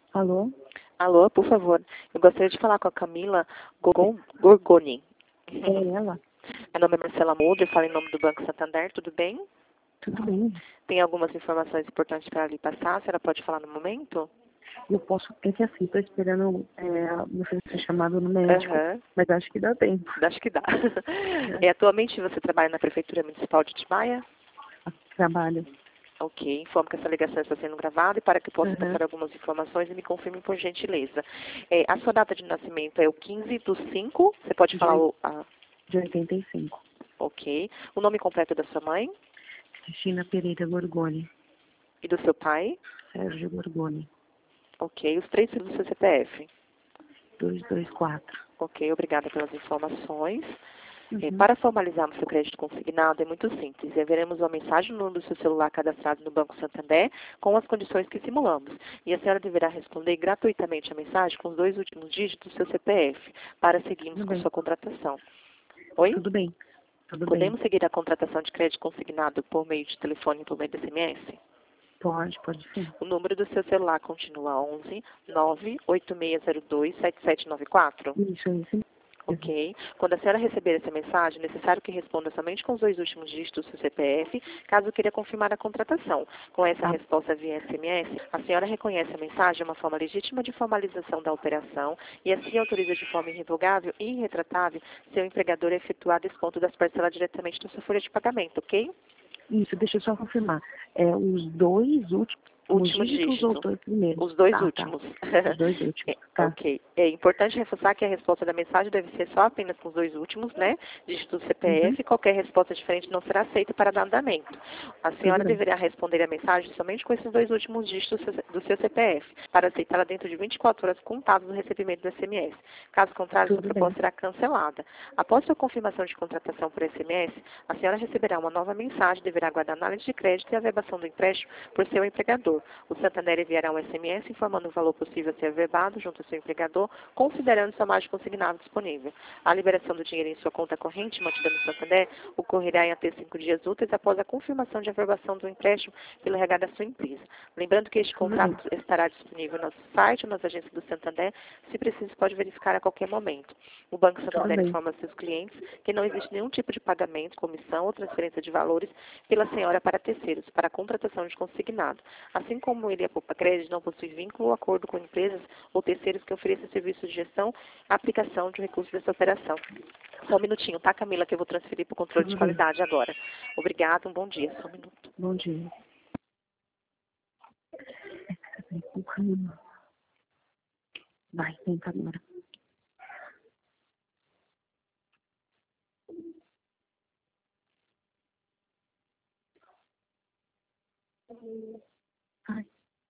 Alô? Alô, por favor. Eu gostaria de falar com a Camila Gorgoni. É ela? Meu nome é Marcela Mulder, falo em nome do Banco Santander, tudo bem? Tudo bem. Tem algumas informações importantes para lhe passar, a senhora pode falar no momento? Eu posso, é que assim, tô esperando você ser chamado no médico, Aham, mas acho que dá tempo. acho que dá. É, Atualmente você trabalha na Prefeitura Municipal de Atibaia? trabalho. Ok, informo que essa ligação está sendo gravada e para que possa Aham. passar algumas informações e me confirme por gentileza. A sua data de nascimento é o 15/5, você pode De, falar oi- o. de 85. Ok. O nome completo da sua mãe Cristina Pereira Gorgoni. e do seu pai? Sérgio Gorgoni. Ok. Os três filhos do seu CPF. 224. Ok, obrigada pelas informações. Uhum. Para formalizarmos seu crédito consignado é muito simples. Enviaremos uma mensagem no número do seu celular cadastrado no Banco Santander com as condições que simulamos. E a senhora deverá responder gratuitamente a mensagem com os 2 últimos dígitos do seu CPF para seguirmos Tudo com bem. sua contratação. Oi? Tudo bem. Tudo bem. Podemos seguir a contratação de crédito consignado por meio de telefone e por meio de SMS? Pode sim. O número do seu celular continua 11 98602 7794. Isso, mesmo. Ok. Quando a senhora receber essa mensagem, é necessário que responda somente com os 2 últimos dígitos do seu CPF, caso queira confirmar a contratação. Com essa Tá. resposta via SMS, a senhora reconhece a mensagem uma forma legítima de formalização da operação e assim autoriza de forma irrevogável e irretratável seu empregador a efetuar desconto das parcelas diretamente na sua folha de pagamento, ok? Isso, deixa eu só confirmar. Os dois últimos Último dígitos ou os dígito. dois primeiros? Os 2 Tá. últimos. Os dois últimos. Tá. Ok. É importante reforçar que a resposta da mensagem deve ser só apenas com os 2 últimos, né? Dígitos do Uhum. CPF. Qualquer resposta diferente não será aceita para dar andamento. A Tudo senhora bem. deverá responder a mensagem somente com esses 2 últimos dígitos do seu CPF, para aceitá-la dentro de 24 horas contadas do recebimento do SMS. Caso contrário, sua Tudo bem. proposta será cancelada. Após sua confirmação de contratação por SMS, a senhora receberá uma nova mensagem, deverá aguardar análise de crédito e a verbação do empréstimo por seu empregador. O Santander enviará um SMS informando o valor possível a ser averbado junto ao seu empregador, considerando sua margem consignada disponível. A liberação do dinheiro em sua conta corrente, mantida no Santander, ocorrerá em até 5 dias úteis após a confirmação de averbação do empréstimo pelo RH da sua empresa. Lembrando que este Tudo bem. contrato estará disponível no nosso site ou nas agências do Santander. Se preciso, pode verificar a qualquer momento. O Banco Tudo Santander bem. informa seus clientes que não existe nenhum tipo de pagamento, comissão ou transferência de valores pela senhora para terceiros, para a contratação de consignado. Assim como ele, a Poupa Crédito, não possui vínculo ou acordo com empresas ou terceiros que ofereçam serviços de gestão, aplicação de recursos dessa operação. Só um minutinho, tá, Camila, que eu vou transferir para o controle de Tudo bem. qualidade agora. Obrigada, um bom dia. Só um minuto. Bom dia. Empurrando. Vai, tenta agora. Ai.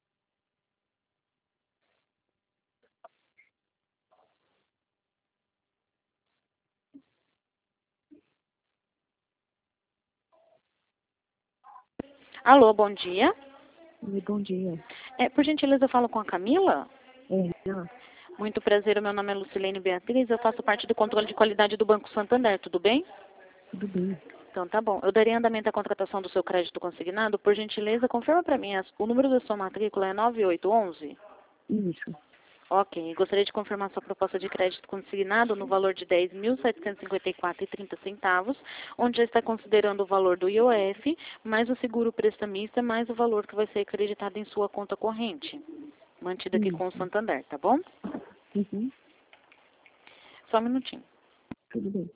Alô, bom dia. Bom dia. Por gentileza, eu falo com a Camila? Ela? Muito prazer, o meu nome é Lucilene Beatriz, eu faço parte do controle de qualidade do Banco Santander, tudo bem? Tudo bem. Então tá bom. Eu daria andamento à contratação do seu crédito consignado. Por gentileza, confirma para mim, o número da sua matrícula é 9811? Isso. Ok, gostaria de confirmar sua proposta de crédito consignado no valor de R$ 10.754,30, onde já está considerando o valor do IOF, mais o seguro prestamista, mais o valor que vai ser acreditado em sua conta corrente, mantida aqui com o Isso. Santander, tá bom? Uhum. Só um minutinho. Tudo bem.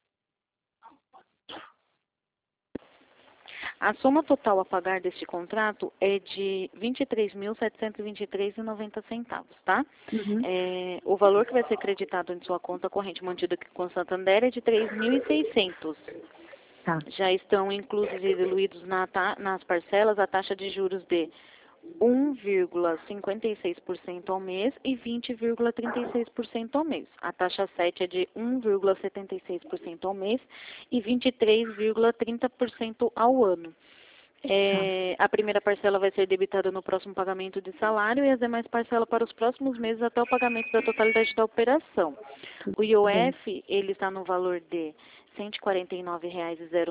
A soma total a pagar deste contrato é de R$ 23.723,90, tá? Uhum. O valor que vai ser creditado em sua conta corrente mantida aqui com o Santander é de 3.600. Tá. Já estão inclusos e diluídos nas parcelas a taxa de juros de 1,56% ao mês e 20,36% ao mês. A taxa 7 é de 1,76% ao mês e 23,30% ao ano. Tá. A primeira parcela vai ser debitada no próximo pagamento de salário e as demais parcelas para os próximos meses até o pagamento da totalidade da operação. Tudo O bem. IOF, ele está no valor de R$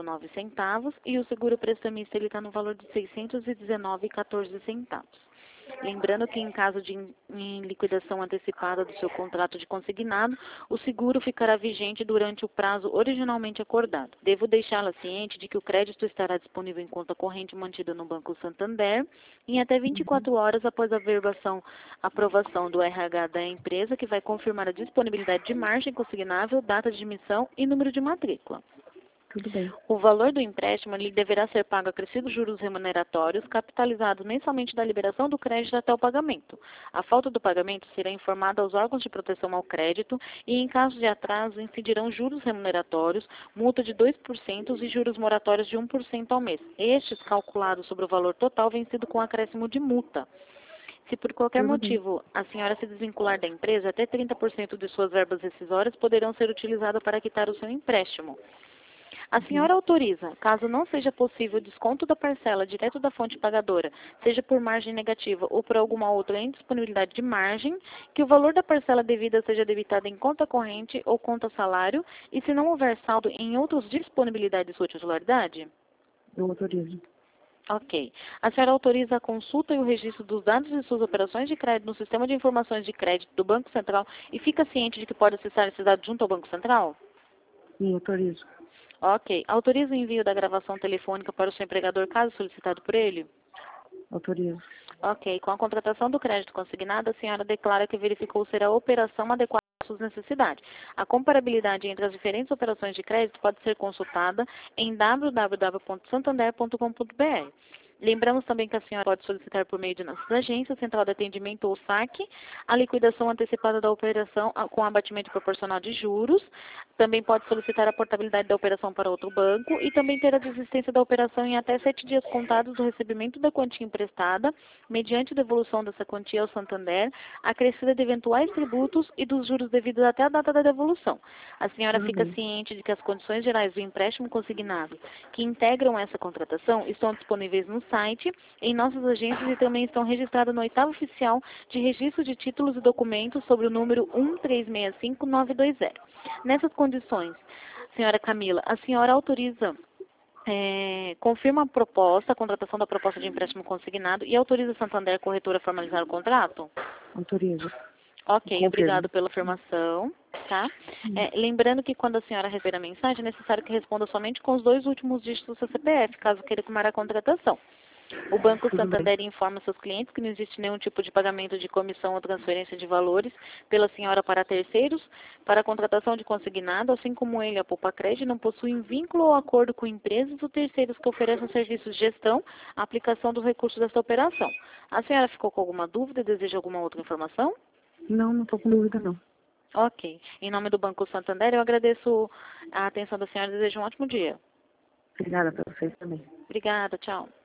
149,09 e o seguro prestamista ele está no valor de R$ 619,14. Lembrando que em caso de liquidação antecipada do seu contrato de consignado, o seguro ficará vigente durante o prazo originalmente acordado. Devo deixá-la ciente de que o crédito estará disponível em conta corrente mantida no Banco Santander em até 24 horas após a aprovação do RH da empresa, que vai confirmar a disponibilidade de margem consignável, data de emissão e número de matrícula. Tudo bem. O valor do empréstimo lhe deverá ser pago acrescidos juros remuneratórios, capitalizados mensalmente da liberação do crédito até o pagamento. A falta do pagamento será informada aos órgãos de proteção ao crédito e, em caso de atraso, incidirão juros remuneratórios, multa de 2% e juros moratórios de 1% ao mês. Estes, calculados sobre o valor total, vencido com acréscimo de multa. Se por qualquer motivo a senhora se desvincular da empresa, até 30% de suas verbas rescisórias poderão ser utilizadas para quitar o seu empréstimo. A senhora autoriza, caso não seja possível o desconto da parcela direto da fonte pagadora, seja por margem negativa ou por alguma outra indisponibilidade de margem, que o valor da parcela devida seja debitado em conta corrente ou conta salário, e se não houver saldo em outras disponibilidades de sua titularidade? Eu autorizo. Ok. A senhora autoriza a consulta e o registro dos dados de suas operações de crédito no Sistema de Informações de Crédito do Banco Central e fica ciente de que pode acessar esses dados junto ao Banco Central? Sim, autorizo. Ok. Autoriza o envio da gravação telefônica para o seu empregador, caso solicitado por ele? Autorizo. Ok. Com a contratação do crédito consignado, a senhora declara que verificou ser a operação adequada às suas necessidades. A comparabilidade entre as diferentes operações de crédito pode ser consultada em www.santander.com.br. Lembramos também que a senhora pode solicitar por meio de nossas agências, Central de Atendimento ou SAC, a liquidação antecipada da operação com abatimento proporcional de juros. Também pode solicitar a portabilidade da operação para outro banco e também ter a desistência da operação em até 7 dias contados do recebimento da quantia emprestada, mediante devolução dessa quantia ao Santander, acrescida de eventuais tributos e dos juros devidos até a data da devolução. A senhora fica ciente de que as condições gerais do empréstimo consignado que integram essa contratação estão disponíveis no site, em nossas agências e também estão registradas no 8º Oficial de Registro de Títulos e Documentos sobre o número 1365920. Nessas condições, senhora Camila, a senhora autoriza, confirma a proposta, a contratação da proposta de empréstimo consignado e autoriza a Santander Corretora a formalizar o contrato? Autorizo. Ok, obrigado pela afirmação. Tá? Lembrando que quando a senhora receber a mensagem, é necessário que responda somente com os 2 últimos dígitos do seu CPF, caso queira tomar a contratação. O Banco Santander informa seus clientes que não existe nenhum tipo de pagamento de comissão ou transferência de valores pela senhora para terceiros. Para a contratação de consignado, assim como ele, a Poupa Crédito, não possuem vínculo ou acordo com empresas ou terceiros que ofereçam serviços de gestão, aplicação dos recursos desta operação. A senhora ficou com alguma dúvida e deseja alguma outra informação? Não estou com dúvida, não. Ok. Em nome do Banco Santander, eu agradeço a atenção da senhora e desejo um ótimo dia. Obrigada para vocês também. Obrigada, tchau.